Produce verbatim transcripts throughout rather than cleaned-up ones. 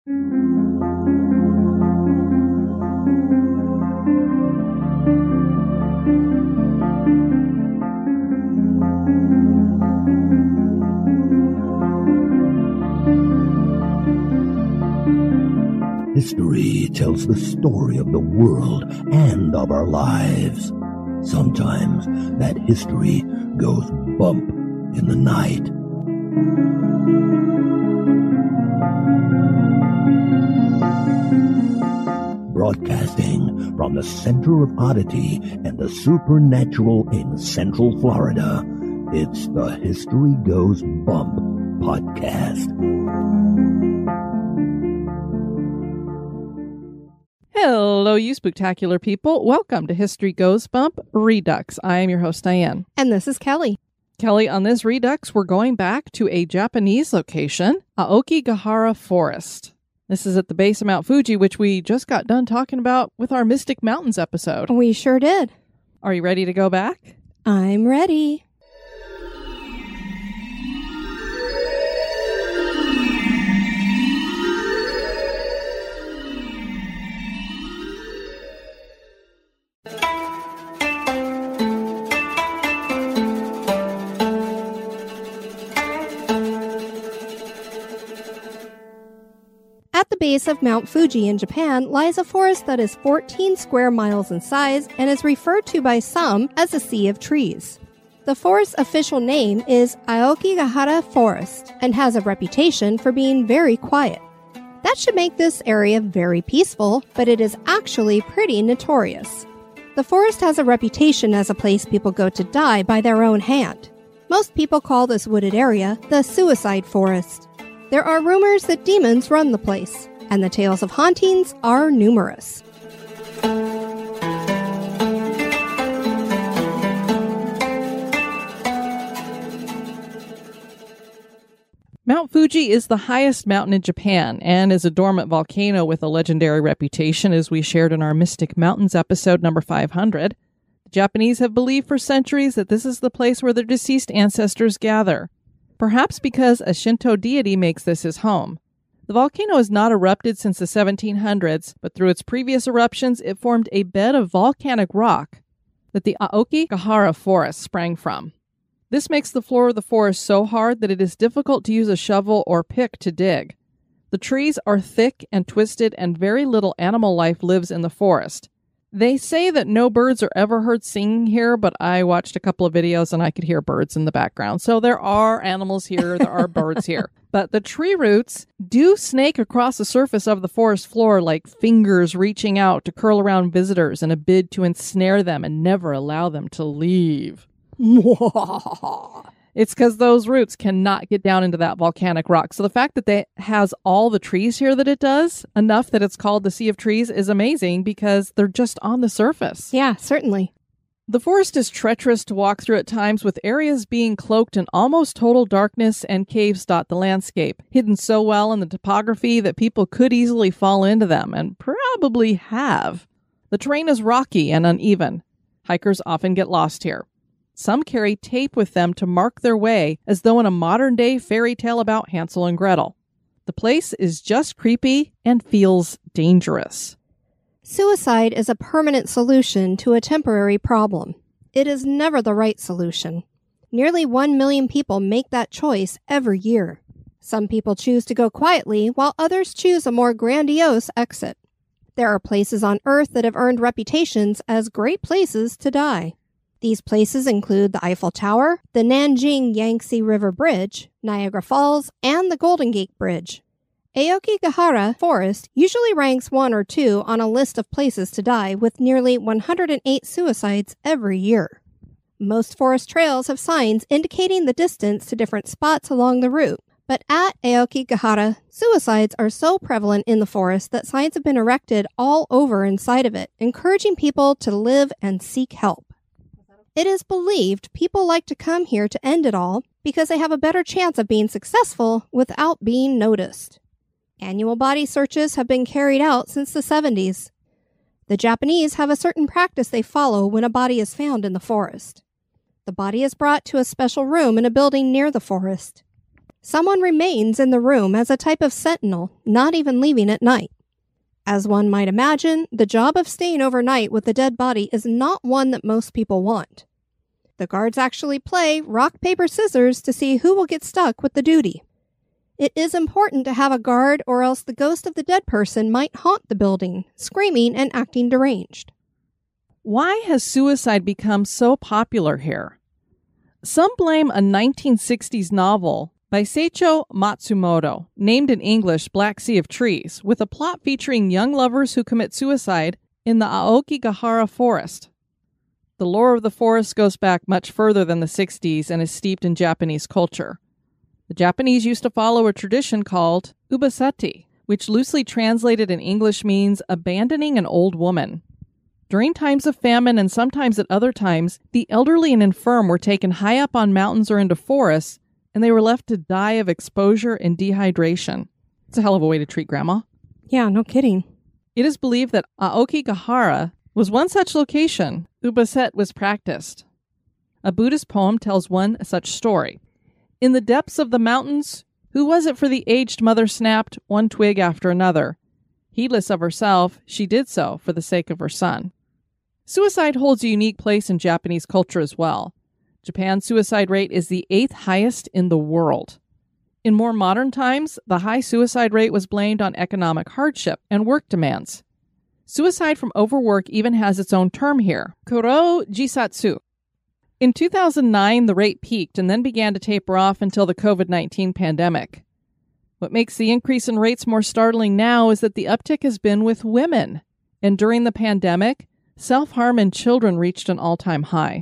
History tells the story of the world and of our lives. Sometimes that history goes bump in the night. Broadcasting from the center of oddity and the supernatural in Central Florida, it's the History Goes Bump podcast. Hello, you spooktacular people. Welcome to History Goes Bump Redux. I am your host, Diane. And this is Kelly. Kelly, on this Redux, we're going back to a Japanese location, Aokigahara Forest. This is at the base of Mount Fuji, which we just got done talking about with our Mystic Mountains episode. We sure did. Are you ready to go back? I'm ready. At the base of Mount Fuji in Japan lies a forest that is fourteen square miles in size and is referred to by some as a sea of trees. The forest's official name is Aokigahara Forest and has a reputation for being very quiet. That should make this area very peaceful, but it is actually pretty notorious. The forest has a reputation as a place people go to die by their own hand. Most people call this wooded area the Suicide Forest. There are rumors that demons run the place, and the tales of hauntings are numerous. Mount Fuji is the highest mountain in Japan and is a dormant volcano with a legendary reputation, as we shared in our Mystic Mountains episode number five hundred. The Japanese have believed for centuries that this is the place where their deceased ancestors gather. Perhaps because a Shinto deity makes this his home. The volcano has not erupted since the seventeen hundreds, but through its previous eruptions, it formed a bed of volcanic rock that the Aokigahara Forest sprang from. This makes the floor of the forest so hard that it is difficult to use a shovel or pick to dig. The trees are thick and twisted, and very little animal life lives in the forest. They say that no birds are ever heard singing here, but I watched a couple of videos and I could hear birds in the background. So there are animals here, there are birds here. But the tree roots do snake across the surface of the forest floor like fingers reaching out to curl around visitors in a bid to ensnare them and never allow them to leave. It's because those roots cannot get down into that volcanic rock. So the fact that it has all the trees here that it does, enough that it's called the Sea of Trees, is amazing because they're just on the surface. Yeah, certainly. The forest is treacherous to walk through at times, with areas being cloaked in almost total darkness and caves dot the landscape, hidden so well in the topography that people could easily fall into them, and probably have. The terrain is rocky and uneven. Hikers often get lost here. Some carry tape with them to mark their way, as though in a modern-day fairy tale about Hansel and Gretel. The place is just creepy and feels dangerous. Suicide is a permanent solution to a temporary problem. It is never the right solution. Nearly one million people make that choice every year. Some people choose to go quietly, while others choose a more grandiose exit. There are places on Earth that have earned reputations as great places to die. These places include the Eiffel Tower, the Nanjing Yangtze River Bridge, Niagara Falls, and the Golden Gate Bridge. Aokigahara Forest usually ranks one or two on a list of places to die, with nearly one hundred eight suicides every year. Most forest trails have signs indicating the distance to different spots along the route, but at Aokigahara, suicides are so prevalent in the forest that signs have been erected all over inside of it, encouraging people to live and seek help. It is believed people like to come here to end it all because they have a better chance of being successful without being noticed. Annual body searches have been carried out since the seventies. The Japanese have a certain practice they follow when a body is found in the forest. The body is brought to a special room in a building near the forest. Someone remains in the room as a type of sentinel, not even leaving at night. As one might imagine, the job of staying overnight with a dead body is not one that most people want. The guards actually play rock, paper, scissors to see who will get stuck with the duty. It is important to have a guard, or else the ghost of the dead person might haunt the building, screaming and acting deranged. Why has suicide become so popular here? Some blame a nineteen sixties novel by Seicho Matsumoto, named in English Black Sea of Trees, with a plot featuring young lovers who commit suicide in the Aokigahara forest. The lore of the forest goes back much further than the sixties and is steeped in Japanese culture. The Japanese used to follow a tradition called ubasati, which loosely translated in English means abandoning an old woman. During times of famine and sometimes at other times, the elderly and infirm were taken high up on mountains or into forests, and they were left to die of exposure and dehydration. It's a hell of a way to treat grandma. Yeah, no kidding. It is believed that Aokigahara was one such location ubaset was practiced. A Buddhist poem tells one such story. In the depths of the mountains, who was it for the aged mother snapped one twig after another? Heedless of herself, she did so for the sake of her son. Suicide holds a unique place in Japanese culture as well. Japan's suicide rate is the eighth highest in the world. In more modern times, the high suicide rate was blamed on economic hardship and work demands. Suicide from overwork even has its own term here, kuro jisatsu. In two thousand nine, the rate peaked and then began to taper off until the covid nineteen pandemic. What makes the increase in rates more startling now is that the uptick has been with women, and during the pandemic, self-harm in children reached an all-time high.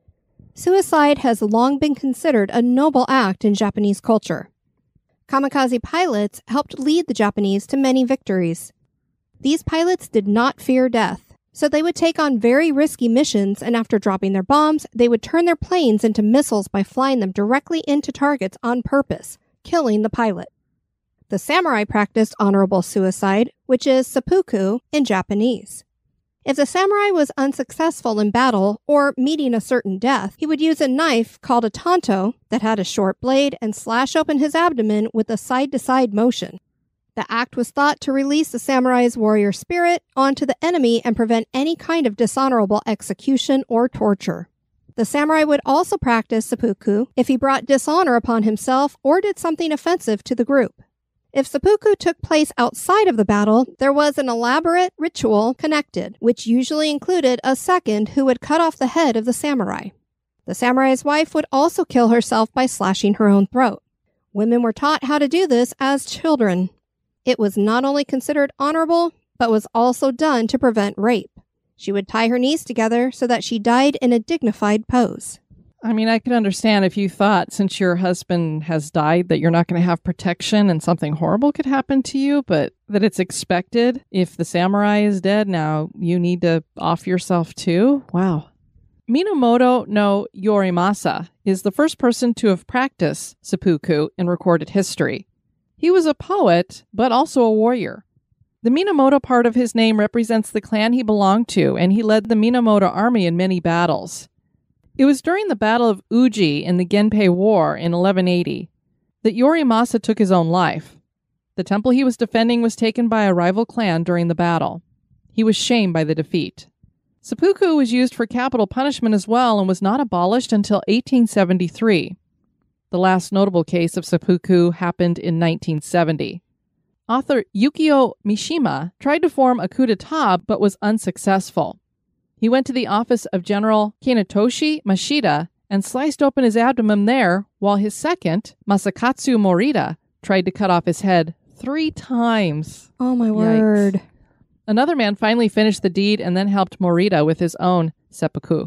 Suicide has long been considered a noble act in Japanese culture. Kamikaze pilots helped lead the Japanese to many victories. These pilots did not fear death, so they would take on very risky missions, and after dropping their bombs, they would turn their planes into missiles by flying them directly into targets on purpose, killing the pilot. The samurai practiced honorable suicide, which is seppuku in Japanese. If the samurai was unsuccessful in battle or meeting a certain death, he would use a knife called a tanto that had a short blade and slash open his abdomen with a side-to-side motion. The act was thought to release the samurai's warrior spirit onto the enemy and prevent any kind of dishonorable execution or torture. The samurai would also practice seppuku if he brought dishonor upon himself or did something offensive to the group. If seppuku took place outside of the battle, there was an elaborate ritual connected, which usually included a second who would cut off the head of the samurai. The samurai's wife would also kill herself by slashing her own throat. Women were taught how to do this as children. It was not only considered honorable, but was also done to prevent rape. She would tie her knees together so that she died in a dignified pose. I mean, I could understand if you thought since your husband has died that you're not going to have protection and something horrible could happen to you, but that it's expected if the samurai is dead, now you need to off yourself too? Wow. Minamoto no Yorimasa is the first person to have practiced seppuku in recorded history. He was a poet, but also a warrior. The Minamoto part of his name represents the clan he belonged to, and he led the Minamoto army in many battles. It was during the Battle of Uji in the Genpei War in eleven eighty that Yorimasa took his own life. The temple he was defending was taken by a rival clan during the battle. He was shamed by the defeat. Seppuku was used for capital punishment as well and was not abolished until eighteen seventy-three. The last notable case of seppuku happened in nineteen seventy. Author Yukio Mishima tried to form a coup d'etat but was unsuccessful. He went to the office of General Kenetoshi Mashida and sliced open his abdomen there, while his second, Masakatsu Morita, tried to cut off his head three times. Oh my Yikes. word. Another man finally finished the deed and then helped Morita with his own seppuku.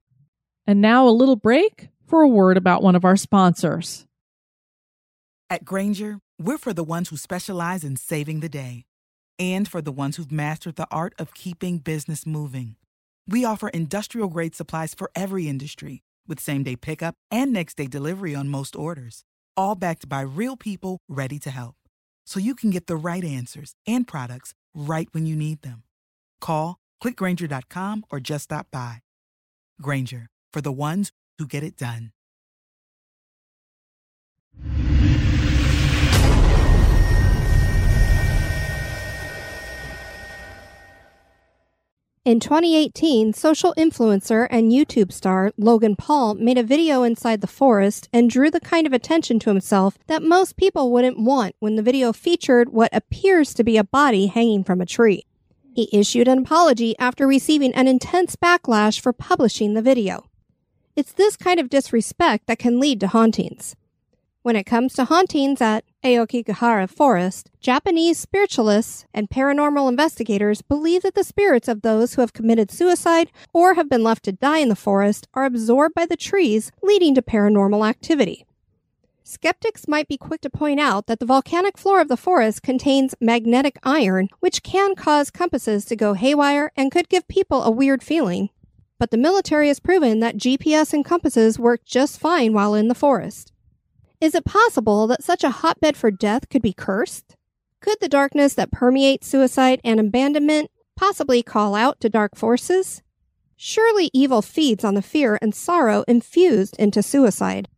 And now a little break for a word about one of our sponsors. At Grainger, we're for the ones who specialize in saving the day and for the ones who've mastered the art of keeping business moving. We offer industrial-grade supplies for every industry, with same-day pickup and next-day delivery on most orders, all backed by real people ready to help. So you can get the right answers and products right when you need them. Call, click Grainger dot com, or just stop by. Grainger, for the ones who get it done. In twenty eighteen, social influencer and YouTube star Logan Paul made a video inside the forest and drew the kind of attention to himself that most people wouldn't want when the video featured what appears to be a body hanging from a tree. He issued an apology after receiving an intense backlash for publishing the video. It's this kind of disrespect that can lead to hauntings. When it comes to hauntings at Aokigahara Forest, Japanese spiritualists and paranormal investigators believe that the spirits of those who have committed suicide or have been left to die in the forest are absorbed by the trees, leading to paranormal activity. Skeptics might be quick to point out that the volcanic floor of the forest contains magnetic iron, which can cause compasses to go haywire and could give people a weird feeling. But the military has proven that G P S and compasses work just fine while in the forest. Is it possible that such a hotbed for death could be cursed? Could the darkness that permeates suicide and abandonment possibly call out to dark forces? Surely evil feeds on the fear and sorrow infused into suicide.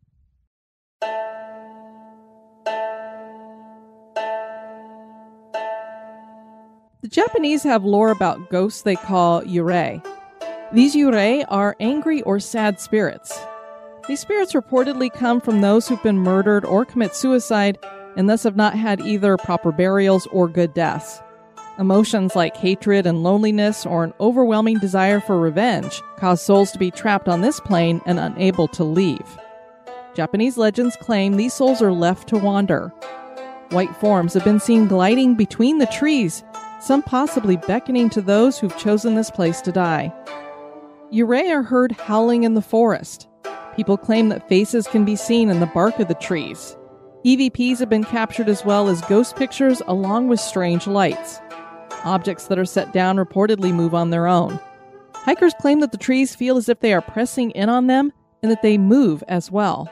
The Japanese have lore about ghosts they call yurei. These yurei are angry or sad spirits. These spirits reportedly come from those who've been murdered or commit suicide and thus have not had either proper burials or good deaths. Emotions like hatred and loneliness or an overwhelming desire for revenge cause souls to be trapped on this plane and unable to leave. Japanese legends claim these souls are left to wander. White forms have been seen gliding between the trees, some possibly beckoning to those who've chosen this place to die. Yurei are heard howling in the forest. People claim that faces can be seen in the bark of the trees. E V Ps have been captured as well as ghost pictures along with strange lights. Objects that are set down reportedly move on their own. Hikers claim that the trees feel as if they are pressing in on them and that they move as well.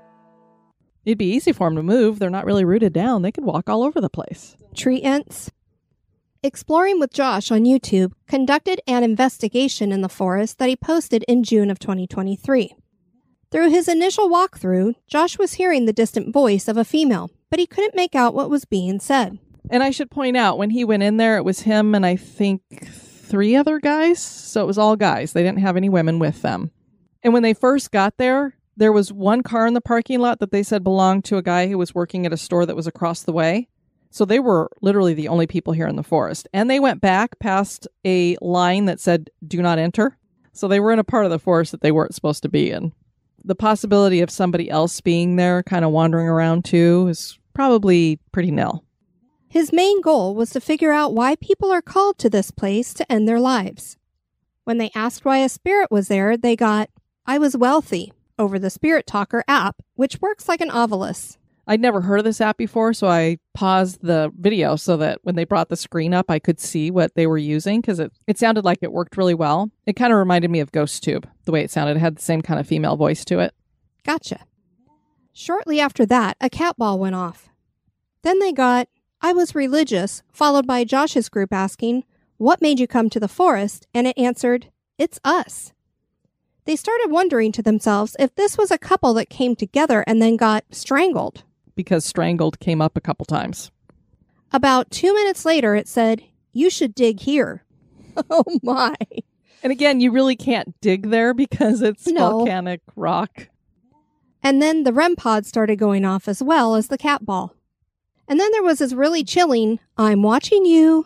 It'd be easy for them to move. They're not really rooted down. They could walk all over the place. Tree ants. Exploring with Josh on YouTube conducted an investigation in the forest that he posted in June of twenty twenty-three. Through his initial walkthrough, Josh was hearing the distant voice of a female, but he couldn't make out what was being said. And I should point out, when he went in there, it was him and I think three other guys. So it was all guys. They didn't have any women with them. And when they first got there, there was one car in the parking lot that they said belonged to a guy who was working at a store that was across the way. So they were literally the only people here in the forest. And they went back past a line that said, "Do not enter." So they were in a part of the forest that they weren't supposed to be in. The possibility of somebody else being there, kind of wandering around too, is probably pretty nil. His main goal was to figure out why people are called to this place to end their lives. When they asked why a spirit was there, they got, "I was wealthy," over the Spirit Talker app, which works like an Ovilus. I'd never heard of this app before, so I paused the video so that when they brought the screen up, I could see what they were using, because it, it sounded like it worked really well. It kind of reminded me of GhostTube, the way it sounded. It had the same kind of female voice to it. Gotcha. Shortly after that, a cat ball went off. Then they got, "I was religious," followed by Josh's group asking, "What made you come to the forest?" And it answered, "It's us." They started wondering to themselves if this was a couple that came together and then got strangled. Because strangled came up a couple times. About two minutes later, it said, "You should dig here." Oh my. And again, you really can't dig there because it's No. volcanic rock. And then the R E M pod started going off as well as the cat ball. And then there was this really chilling, "I'm watching you."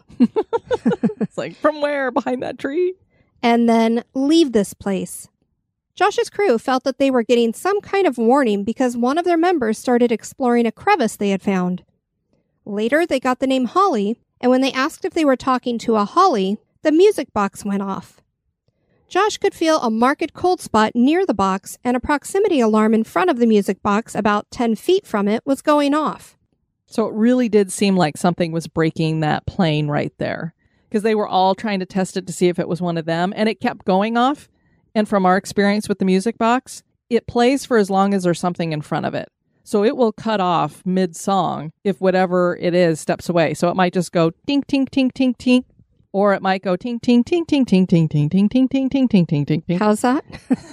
It's like, from where? Behind that tree? And then, "Leave this place." Josh's crew felt that they were getting some kind of warning because one of their members started exploring a crevice they had found. Later, they got the name Holly, and when they asked if they were talking to a Holly, the music box went off. Josh could feel a marked cold spot near the box, and a proximity alarm in front of the music box about ten feet from it was going off. So it really did seem like something was breaking that plane right there, because they were all trying to test it to see if it was one of them, and it kept going off. And from our experience with the music box, it plays for as long as there's something in front of it. So it will cut off mid-song if whatever it is steps away. So it might just go tink, tink, tink, tink, tink. Or it might go tink, tink, tink, tink, tink, tink, tink, tink, tink, tink, tink, tink, tink, tink, tink. How's that?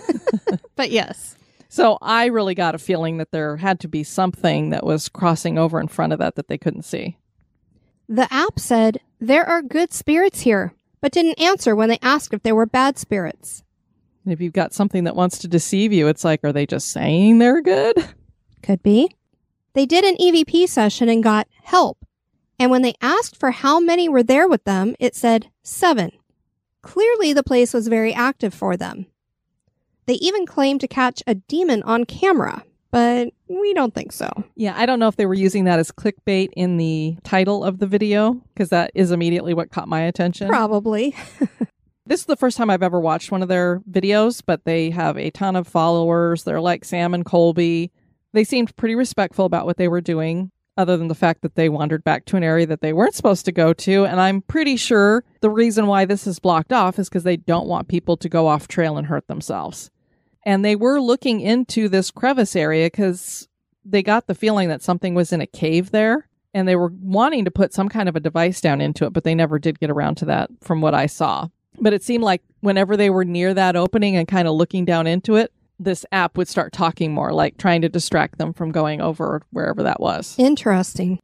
But yes. So I really got a feeling that there had to be something that was crossing over in front of that that they couldn't see. The app said, "There are good spirits here, but didn't answer when they asked if they were bad spirits. If you've got something that wants to deceive you, it's like, are they just saying they're good? Could be. They did an E V P session and got help. And when they asked for how many were there with them, it said seven. Clearly, the place was very active for them. They even claimed to catch a demon on camera, but we don't think so. Yeah, I don't know if they were using that as clickbait in the title of the video, because that is immediately what caught my attention. Probably. This is the first time I've ever watched one of their videos, but they have a ton of followers. They're like Sam and Colby. They seemed pretty respectful about what they were doing, other than the fact that they wandered back to an area that they weren't supposed to go to. And I'm pretty sure the reason why this is blocked off is because they don't want people to go off trail and hurt themselves. And they were looking into this crevice area because they got the feeling that something was in a cave there. And they were wanting to put some kind of a device down into it, but they never did get around to that from what I saw. But it seemed like whenever they were near that opening and kind of looking down into it, this app would start talking more, like trying to distract them from going over wherever that was. Interesting.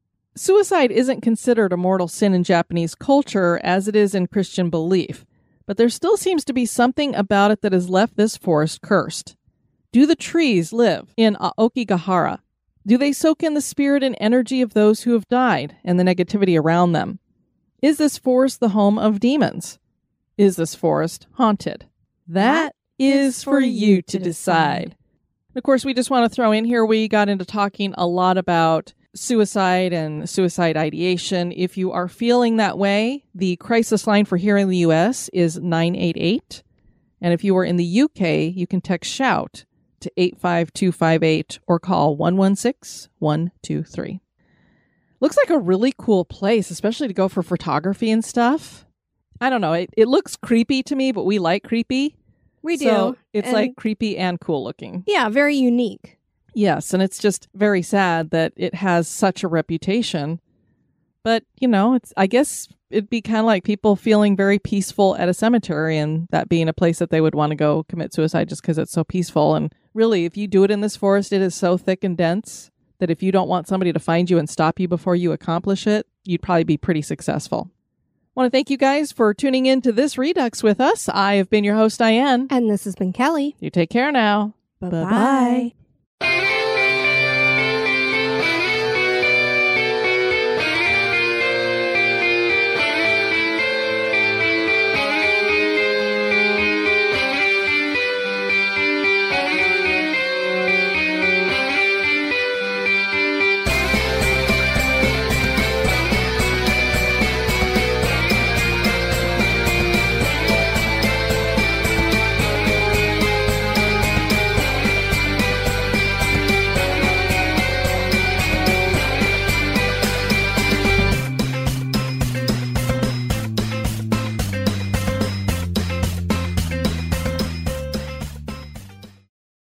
Suicide isn't considered a mortal sin in Japanese culture as it is in Christian belief, but there still seems to be something about it that has left this forest cursed. Do the trees live in Aokigahara? Do they soak in the spirit and energy of those who have died and the negativity around them? Is this forest the home of demons? Is this forest haunted? That is for you to decide. Of course, we just want to throw in here, we got into talking a lot about suicide and suicide ideation. If you are feeling that way, the crisis line for here in the U S is nine eight eight. And if you are in the U K, you can text SHOUT to eight five two five eight or call one one six, one two three. Looks like a really cool place, especially to go for photography and stuff. I don't know. It, it looks creepy to me, but we like creepy. We do. So it's and like creepy and cool looking. Yeah, very unique. Yes, and it's just very sad that it has such a reputation. But, you know, it's I guess it'd be kind of like people feeling very peaceful at a cemetery and that being a place that they would want to go commit suicide just because it's so peaceful. And really, if you do it in this forest, it is so thick and dense that if you don't want somebody to find you and stop you before you accomplish it, you'd probably be pretty successful. I want to thank you guys for tuning in to this Redux with us. I have been your host, Diane. And this has been Kelly. You take care now. Bye-bye. Bye-bye.